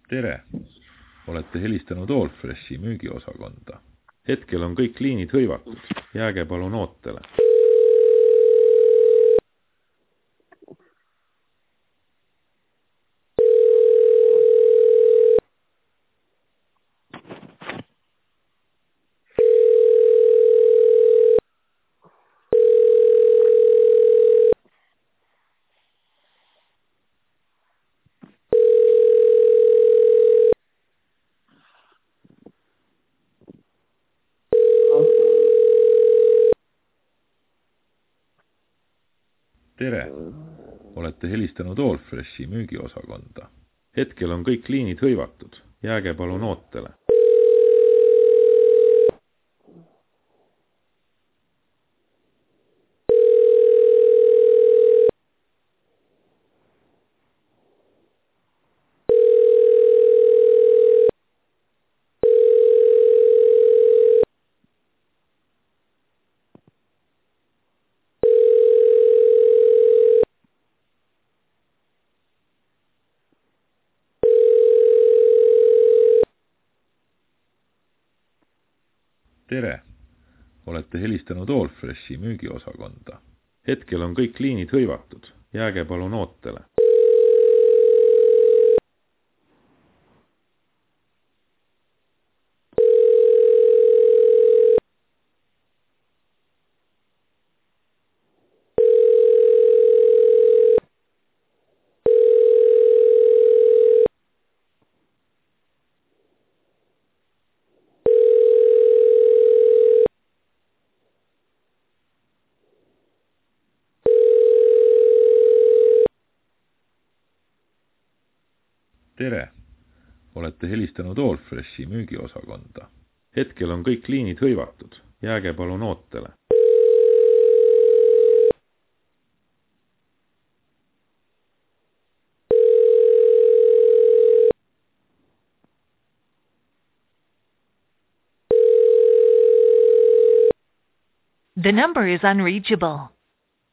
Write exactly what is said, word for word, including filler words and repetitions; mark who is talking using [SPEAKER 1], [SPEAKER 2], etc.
[SPEAKER 1] tere! Olete helistanud Allfreshi müügiosakonda. Hetkel on kõik liinid hõivatud. Jääge palun ootele. Tere! Olete helistanud Allfreshi müügiosakonda. Hetkel on kõik liinid hõivatud. Jääge palun ootele. Tere! Olete helistanud Allfreshi müügiosakonda. Hetkel on kõik liinid hõivatud. Jääge palun ootele. Tere! Olete helistanud Allfreshi müügiosakonda. Hetkel on kõik liinid hõivatud. Jääge palun ootele.
[SPEAKER 2] The number is unreachable.